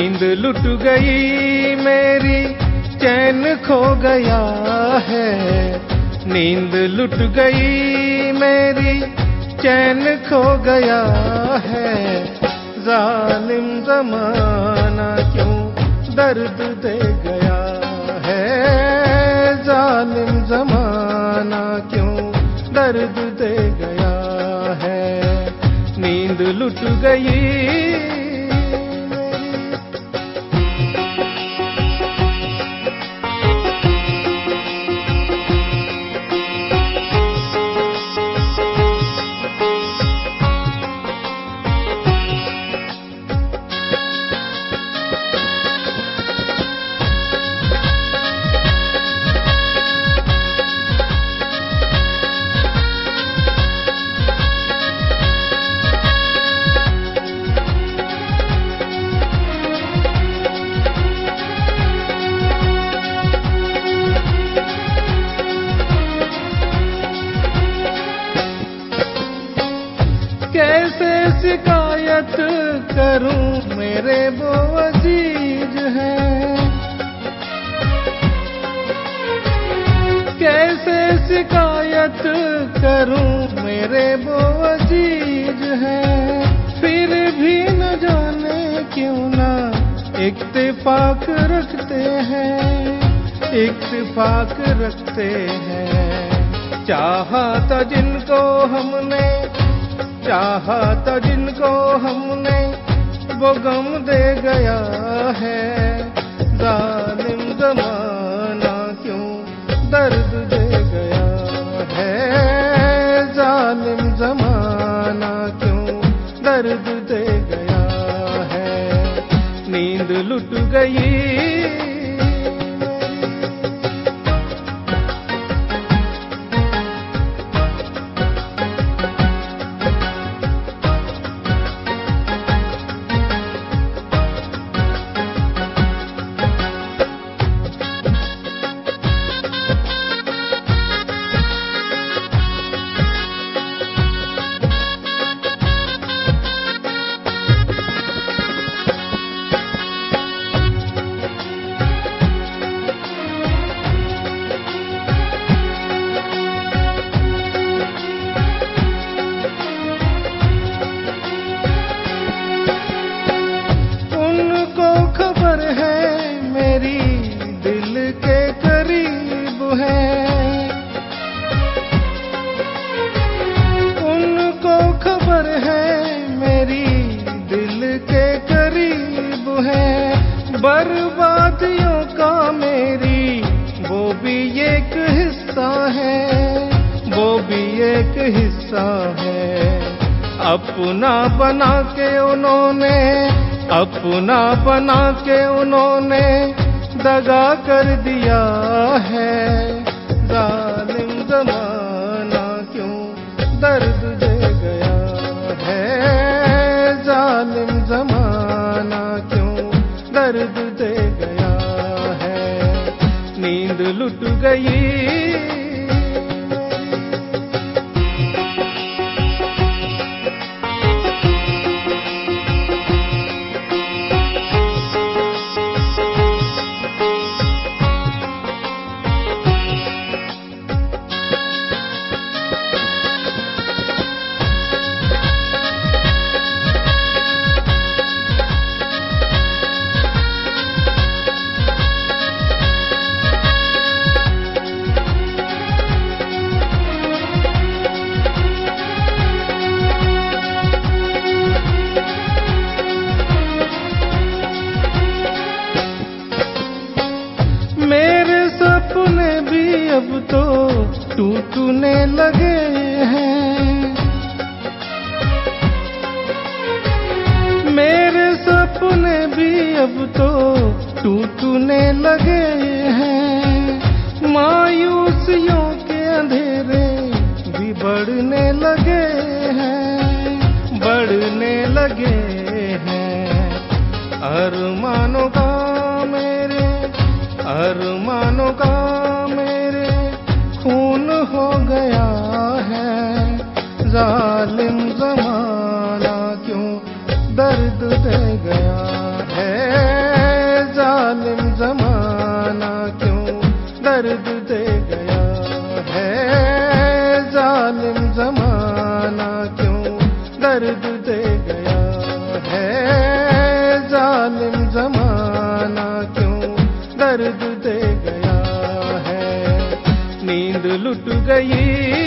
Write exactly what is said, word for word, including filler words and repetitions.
नींद लुट गई मेरी, चैन खो गया है। नींद लुट गई मेरी, चैन खो गया है। जालिम ज़माना क्यों दर्द दे गया है। जालिम ज़माना क्यों दर्द दे गया है। नींद लुट गई। कैसे शिकायत करूं मेरे वो अजीज हैं। कैसे शिकायत करूं मेरे वो अजीज हैं। फिर भी न जाने क्यों ना इत्तेफाक रखते हैं, इत्तेफाक रखते हैं। चाहा था जिनको हमने, चाहा था जिनको हमने, वो गम दे गया है। जालिम ज़माना क्यों दर्द दे गया है। जालिम ज़माना क्यों दर्द दे गया है। नींद लुट गई। बर्बादियों का मेरी वो भी एक हिस्सा है, वो भी एक हिस्सा है। अपना बना के उन्होंने, अपना बना के उन्होंने दगा कर दिया है। जालिम ज़माना क्यों दर्द दे गया है। जालिम ज़माना क्यों दर्द दे गया है। नींद लुट गई। मेरे सपने भी अब तो टूटने लगे हैं। मेरे सपने भी अब तो टूटने लगे हैं। मायूसियों के अंधेरे भी बढ़ने लगे हैं, बढ़ने लगे हैं। अरमानों का मेरे, अरमानों का मेरे खून हो गया है। जालिम ज़माना क्यों दर्द दे गया है। गया है। जालिम जमाना क्यों दर्द दे गया है, जालिम जमाना क्यों दर्द दे गया है। नींद लुट गई